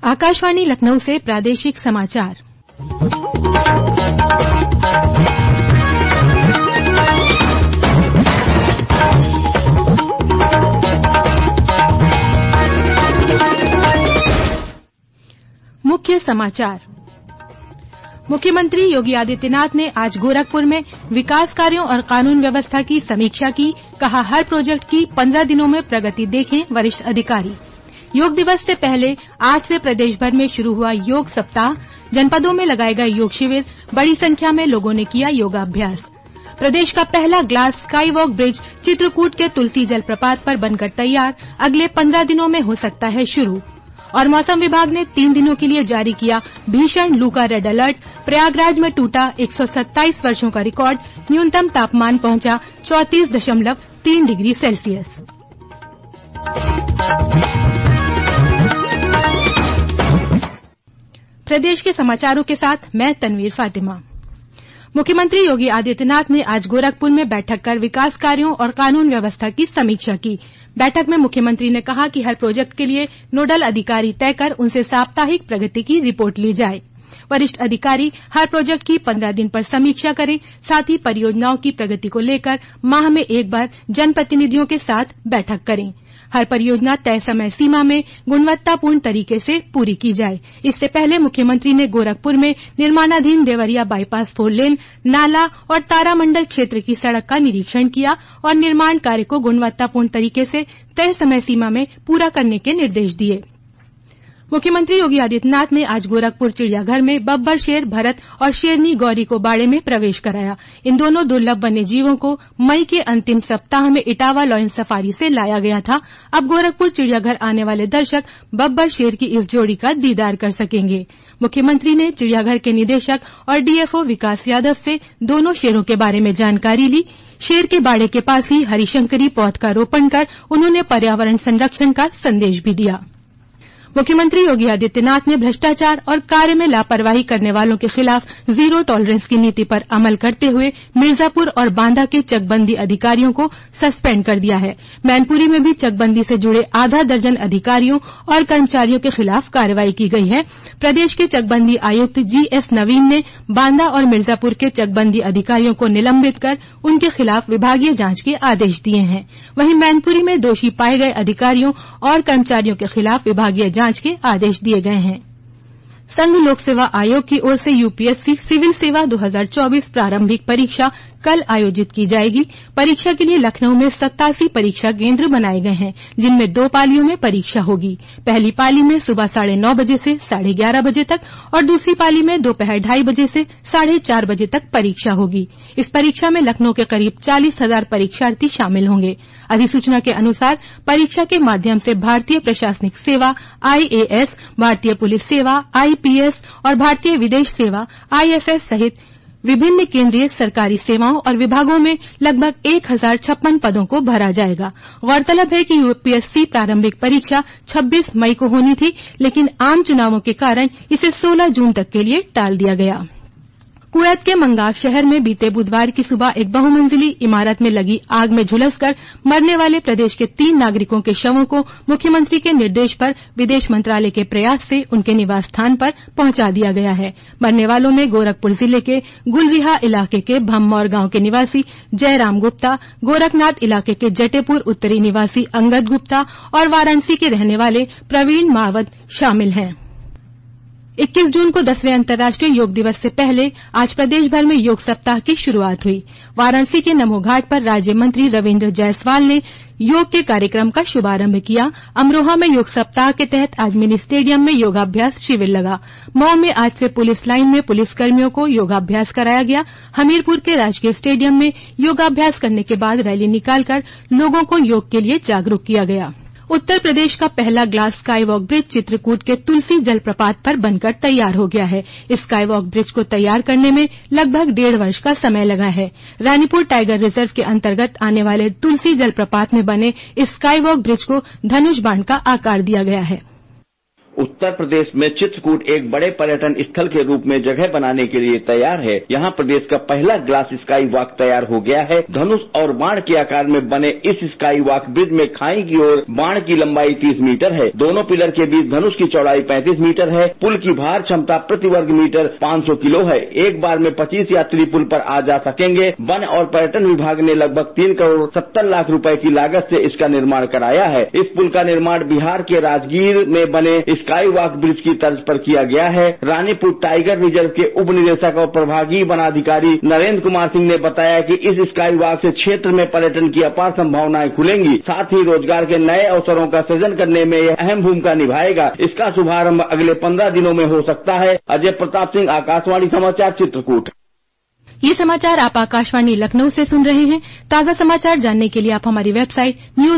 आकाशवाणी लखनऊ से प्रादेशिक समाचार। मुख्य समाचार। मुख्यमंत्री योगी आदित्यनाथ ने आज गोरखपुर में विकास कार्यों और कानून व्यवस्था की समीक्षा की। कहा, हर प्रोजेक्ट की 15 दिनों में प्रगति देखें वरिष्ठ अधिकारी। योग दिवस से पहले आज से प्रदेश भर में शुरू हुआ योग सप्ताह। जनपदों में लगाए गए योग शिविर, बड़ी संख्या में लोगों ने किया योगाभ्यास। प्रदेश का पहला glass sky walk bridge Chitrakoot के तुलसी जलप्रपात पर बनकर तैयार, अगले 15 दिनों में हो सकता है शुरू। और मौसम विभाग ने 3 दिनों के लिए जारी किया भीषण लू का रेड अलर्ट। प्रयागराज में टूटा 127 वर्षों का रिकॉर्ड, न्यूनतम तापमान पहुंचा 34.3 डिग्री सेल्सियस। प्रदेश के समाचारों के साथ मैं तनवीर फातिमा। मुख्यमंत्री योगी आदित्यनाथ ने आज गोरखपुर में बैठक कर विकास कार्यों और कानून व्यवस्था की समीक्षा की। बैठक में मुख्यमंत्री ने कहा कि हर प्रोजेक्ट के लिए नोडल अधिकारी तय कर उनसे साप्ताहिक प्रगति की रिपोर्ट ली जाए। वरिष्ठ अधिकारी हर प्रोजेक्ट की 15 दिन पर समीक्षा करें। साथ ही परियोजनाओं की प्रगति को लेकर माह में एक बार जनप्रतिनिधियों के साथ बैठक करें। हर परियोजना तय समय सीमा में गुणवत्तापूर्ण तरीके से पूरी की जाए। इससे पहले मुख्यमंत्री ने गोरखपुर में निर्माणाधीन देवरिया बाईपास 4 लेन, नाला और तारामंडल क्षेत्र की सड़क का निरीक्षण किया और निर्माण कार्य को गुणवत्तापूर्ण तरीके से तय समय सीमा में पूरा करने के निर्देश दिए। मुख्यमंत्री योगी आदित्यनाथ ने आज गोरखपुर चिड़ियाघर में बब्बर शेर भरत और शेरनी गौरी को बाड़े में प्रवेश कराया। इन दोनों दुर्लभ वन्य जीवों को मई के अंतिम सप्ताह में इटावा लॉयन सफारी से लाया गया था। अब गोरखपुर चिड़ियाघर आने वाले दर्शक बब्बर शेर की इस जोड़ी का दीदार कर सकेंगे। मुख्यमंत्री ने चिड़ियाघर के निदेशक और डीएफओ विकास यादव से दोनों शेरों के बारे में जानकारी ली। शेर के बाड़े के पास ही हरिशंकरी पौध का रोपण कर उन्होंने पर्यावरण संरक्षण का संदेश भी दिया। मुख्यमंत्री योगी आदित्यनाथ ने भ्रष्टाचार और कार्य में लापरवाही करने वालों के खिलाफ जीरो टॉलरेंस की नीति पर अमल करते हुए मिर्जापुर और बांदा के चकबंदी अधिकारियों को सस्पेंड कर दिया है। मैनपुरी में भी चकबंदी से जुड़े आधा दर्जन अधिकारियों और कर्मचारियों के खिलाफ कार्रवाई की गई है। प्रदेश के चकबंदी आयुक्त जीएस नवीन ने बांदा और मिर्जापुर के चकबंदी अधिकारियों को निलंबित कर उनके खिलाफ विभागीय जांच के आदेश दिए हैं। वहीं मैनपुरी में दोषी पाए गए अधिकारियों और कर्मचारियों के खिलाफ विभागीय जांच के आदेश दिए गए हैं। संघ लोक सेवा आयोग की ओर से यूपीएससी सिविल सेवा 2024 प्रारंभिक परीक्षा कल आयोजित की जाएगी। परीक्षा के लिए लखनऊ में 87 परीक्षा केंद्र बनाए गए हैं, जिनमें 2 पालियों में परीक्षा होगी। पहली पाली में सुबह 9:30 बजे से 11:30 बजे तक और दूसरी पाली में दोपहर 2:30 बजे से 4:30 बजे तक परीक्षा होगी। इस परीक्षा में लखनऊ के करीब 40,000 परीक्षार्थी शामिल होंगे। अधिसूचना के अनुसार परीक्षा के माध्यम से भारतीय प्रशासनिक सेवा आईएएस, भारतीय पुलिस सेवा आईपीएस और भारतीय विदेश सेवा आईएफएस सहित विभिन्न केंद्रीय सरकारी सेवाओं और विभागों में लगभग 1056 पदों को भरा जाएगा। गौरतलब है कि यूपीएससी प्रारंभिक परीक्षा 26 मई को होनी थी, लेकिन आम चुनावों के कारण इसे 16 जून तक के लिए टाल दिया गया। कुवैत के मंगाफ शहर में बीते बुधवार की सुबह एक बहुमंजिली इमारत में लगी आग में झुलसकर मरने वाले प्रदेश के 3 नागरिकों के शवों को मुख्यमंत्री के निर्देश पर विदेश मंत्रालय के प्रयास से उनके निवास स्थान पर पहुंचा दिया गया है। मरने वालों में गोरखपुर जिले के गुलरिहा इलाके के भममौर गांव के निवासी जयराम गुप्ता, गोरखनाथ इलाके के जटेपुर उत्तरी निवासी अंगद गुप्ता और वाराणसी के रहने वाले प्रवीण मावत शामिल हैं। 21 जून को 10वें अंतर्राष्ट्रीय योग दिवस से पहले आज प्रदेश भर में योग सप्ताह की शुरुआत हुई। वाराणसी के नमो घाट पर राज्य मंत्री रविन्द्र जायसवाल ने योग के कार्यक्रम का शुभारंभ किया। अमरोहा में योग सप्ताह के तहत आज मिनी स्टेडियम में योगाभ्यास शिविर लगा। मऊ में आज से पुलिस लाइन में पुलिसकर्मियों को योगाभ्यास कराया गया। हमीरपुर के राजकीय स्टेडियम में योगाभ्यास करने के बाद रैली निकालकर लोगों को योग के लिए जागरूक किया गया। उत्तर प्रदेश का पहला glass sky walk bridge Chitrakoot के तुलसी जलप्रपात पर बनकर तैयार हो गया है। इस स्काई वॉक ब्रिज को तैयार करने में लगभग 1.5 वर्ष का समय लगा है। रानीपुर टाइगर रिजर्व के अंतर्गत आने वाले तुलसी जलप्रपात में बने इस स्काई वॉक ब्रिज को धनुष बाण का आकार दिया गया है। उत्तर प्रदेश में चित्रकूट एक बड़े पर्यटन स्थल के रूप में जगह बनाने के लिए तैयार है। यहाँ प्रदेश का पहला ग्लास स्काई वॉक तैयार हो गया है। धनुष और बाण के आकार में बने इस स्काई वॉक ब्रिज में खाई की ओर बाण की लंबाई 30 मीटर है। दोनों पिलर के बीच धनुष की चौड़ाई 35 मीटर है। पुल की भार क्षमता प्रति वर्ग मीटर 500 किलो है। एक बार में 25 यात्री पुल पर आ जा सकेंगे। वन और पर्यटन विभाग ने लगभग 3 करोड़ 70 लाख रुपए की लागत से इसका निर्माण कराया है। इस पुल का निर्माण बिहार के राजगीर में बने स्काई वॉक ब्रिज की तर्ज पर किया गया है। रानीपुर टाइगर रिजर्व के उप निदेशक और प्रभागीय वनाधिकारी नरेंद्र कुमार सिंह ने बताया कि इस स्काई वॉक से क्षेत्र में पर्यटन की अपार संभावनाएं खुलेंगी, साथ ही रोजगार के नए अवसरों का सृजन करने में यह अहम भूमिका निभाएगा। इसका शुभारंभ अगले 15 दिनों में हो सकता है। अजय प्रताप सिंह, आकाशवाणी समाचार, चित्रकूट। ये समाचार आप आकाशवाणी लखनऊ से सुन रहे हैं। ताजा समाचार जानने के लिए आप हमारी वेबसाइट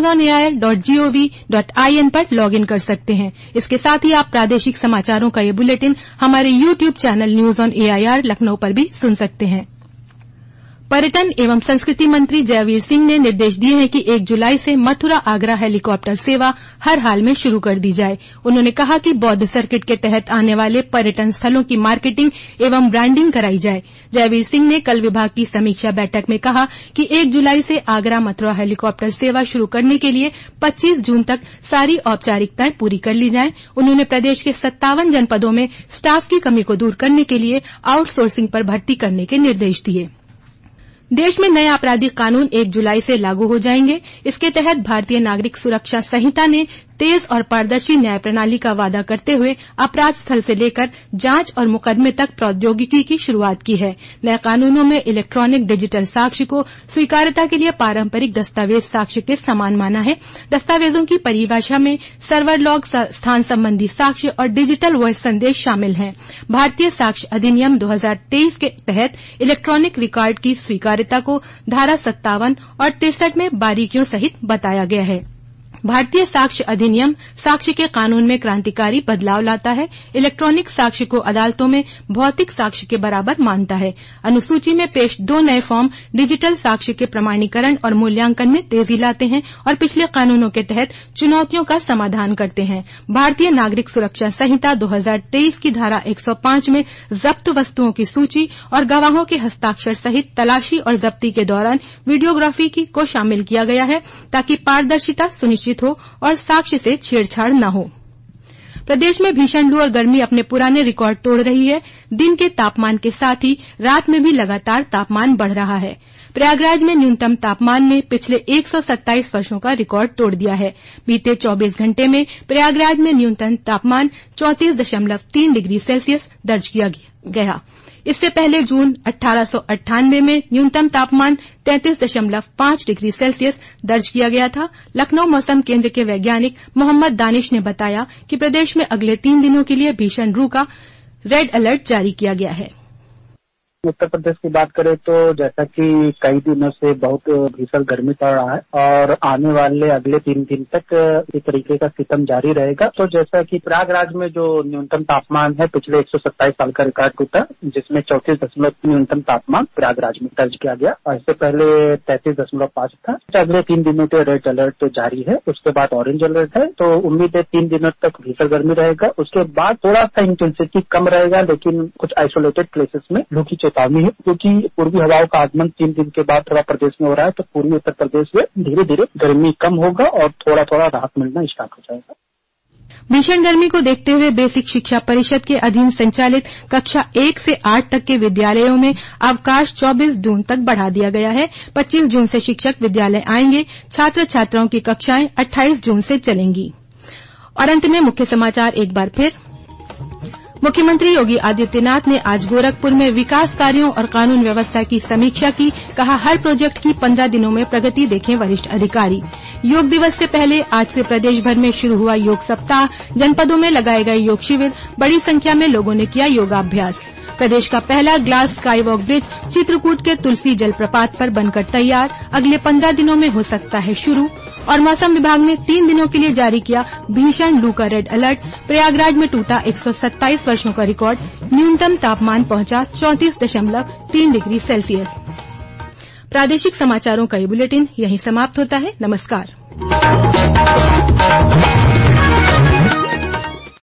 newsonair.gov.in पर लॉगिन कर सकते हैं। इसके साथ ही आप प्रादेशिक समाचारों का ये बुलेटिन हमारे YouTube channel news on AIR Lucknow पर भी सुन सकते हैं। पर्यटन एवं संस्कृति मंत्री जयवीर सिंह ने निर्देश दिए हैं कि 1 जुलाई से मथुरा आगरा हेलीकॉप्टर सेवा हर हाल में शुरू कर दी जाए। उन्होंने कहा कि बौद्ध सर्किट के तहत आने वाले पर्यटन स्थलों की मार्केटिंग एवं ब्रांडिंग कराई जाए। जयवीर सिंह ने कल विभाग की समीक्षा बैठक में कहा कि 1 जुलाई से आगरा मथुरा हेलीकॉप्टर सेवा शुरू करने के लिए 25 जून तक सारी औपचारिकताएं पूरी कर ली जाएं। उन्होंने प्रदेश के 57 जनपदों में स्टाफ की कमी को दूर करने के लिए आउटसोर्सिंग पर भर्ती करने के निर्देश दिए। देश में नए आपराधिक कानून 1 जुलाई से लागू हो जाएंगे। इसके तहत भारतीय नागरिक सुरक्षा संहिता ने तेज और पारदर्शी न्याय प्रणाली का वादा करते हुए अपराध स्थल से लेकर जांच और मुकदमे तक प्रौद्योगिकी की शुरुआत की है। नए कानूनों में इलेक्ट्रॉनिक डिजिटल साक्ष्य को स्वीकार्यता के लिए पारंपरिक दस्तावेज साक्ष्य के समान माना है। दस्तावेजों की परिभाषा में सर्वर लॉग, स्थान संबंधी साक्ष्य और डिजिटल वॉइस संदेश शामिल हैं। भारतीय साक्ष्य अधिनियम 2023 के तहत इलेक्ट्रॉनिक रिकॉर्ड की स्वीकार्यता को धारा 57 और 63 में बारीकियों सहित बताया गया है। भारतीय साक्ष्य अधिनियम साक्ष्य के कानून में क्रांतिकारी बदलाव लाता है। इलेक्ट्रॉनिक साक्ष्य को अदालतों में भौतिक साक्ष्य के बराबर मानता है। अनुसूची में पेश 2 नए फॉर्म डिजिटल साक्ष्य के प्रमाणीकरण और मूल्यांकन में तेजी लाते हैं और पिछले कानूनों के तहत चुनौतियों का समाधान करते हैं। भारतीय नागरिक सुरक्षा संहिता 2023 की धारा 105 में जब्त वस्तुओं की सूची और गवाहों के हस्ताक्षर सहित तलाशी और जब्ती के दौरान वीडियोग्राफी को शामिल किया गया है ताकि पारदर्शिता सुनिश्चित हो और साक्ष्य से छेड़छाड़ न हो। प्रदेश में भीषण लू और गर्मी अपने पुराने रिकॉर्ड तोड़ रही है। दिन के तापमान के साथ ही रात में भी लगातार तापमान बढ़ रहा है। प्रयागराज में न्यूनतम तापमान ने पिछले 127 वर्षों का रिकॉर्ड तोड़ दिया है। बीते 24 घंटे में प्रयागराज में न्यूनतम तापमान 34.3 डिग्री सेल्सियस दर्ज किया गया। इससे पहले जून 1898 में न्यूनतम तापमान 33.5 डिग्री सेल्सियस दर्ज किया गया था। लखनऊ मौसम केंद्र के वैज्ञानिक मोहम्मद दानिश ने बताया कि प्रदेश में अगले 3 दिनों के लिए भीषण लू का रेड अलर्ट जारी किया गया है। उत्तर प्रदेश की बात करें तो जैसा कि कई दिनों से बहुत भीषण गर्मी पड़ रहा है और आने वाले अगले 3 दिन तक इस तरीके का सिस्टम जारी रहेगा। तो जैसा कि प्रयागराज में जो न्यूनतम तापमान है पिछले 127 साल का रिकॉर्ड टूटा, जिसमें 34 न्यूनतम तापमान प्रयागराज में दर्ज किया गया और इससे पहले 33.5 था। अगले 3 दिनों के रेड अलर्ट जारी है, उसके बाद ऑरेंज अलर्ट है। तो उम्मीद है 3 दिनों तक भीषण गर्मी रहेगा। उसके बाद थोड़ा सा इंटेंसिटी कम रहेगा, लेकिन कुछ आइसोलेटेड प्लेसेस में लू की चेतावनी है, क्योंकि पूर्वी हवाओं का आगमन 3 दिन के बाद थोड़ा प्रदेश में हो रहा है। तो पूर्वी उत्तर प्रदेश में धीरे धीरे गर्मी कम होगा और थोड़ा थोड़ा राहत मिलना स्टार्ट हो जाएगा। भीषण गर्मी को देखते हुए बेसिक शिक्षा परिषद के अधीन संचालित कक्षा 1 से 8 तक के विद्यालयों में अवकाश 24 जून तक बढ़ा दिया गया है। 25 जून से शिक्षक विद्यालय आएंगे। छात्र छात्राओं की कक्षाएं 28 जून से चलेंगी। और अंत में मुख्य समाचार एक बार फिर। मुख्यमंत्री योगी आदित्यनाथ ने आज गोरखपुर में विकास कार्यों और कानून व्यवस्था की समीक्षा की। कहा, हर प्रोजेक्ट की 15 दिनों में प्रगति देखें वरिष्ठ अधिकारी। योग दिवस से पहले आज से प्रदेश भर में शुरू हुआ योग सप्ताह। जनपदों में लगाए गए योग शिविर। बड़ी संख्या में लोगों ने किया योगाभ्यास। प्रदेश का पहला glass sky walk bridge Chitrakoot के तुलसी जलप्रपात पर बनकर तैयार। अगले 15 दिनों में हो सकता है शुरू। और मौसम विभाग ने 3 दिनों के लिए जारी किया भीषण लू का रेड अलर्ट। प्रयागराज में टूटा 127 वर्षों का रिकॉर्ड। न्यूनतम तापमान पहुंचा 34.3 डिग्री सेल्सियस। प्रादेशिक समाचारों का ये बुलेटिन यहीं समाप्त होता है। नमस्कार।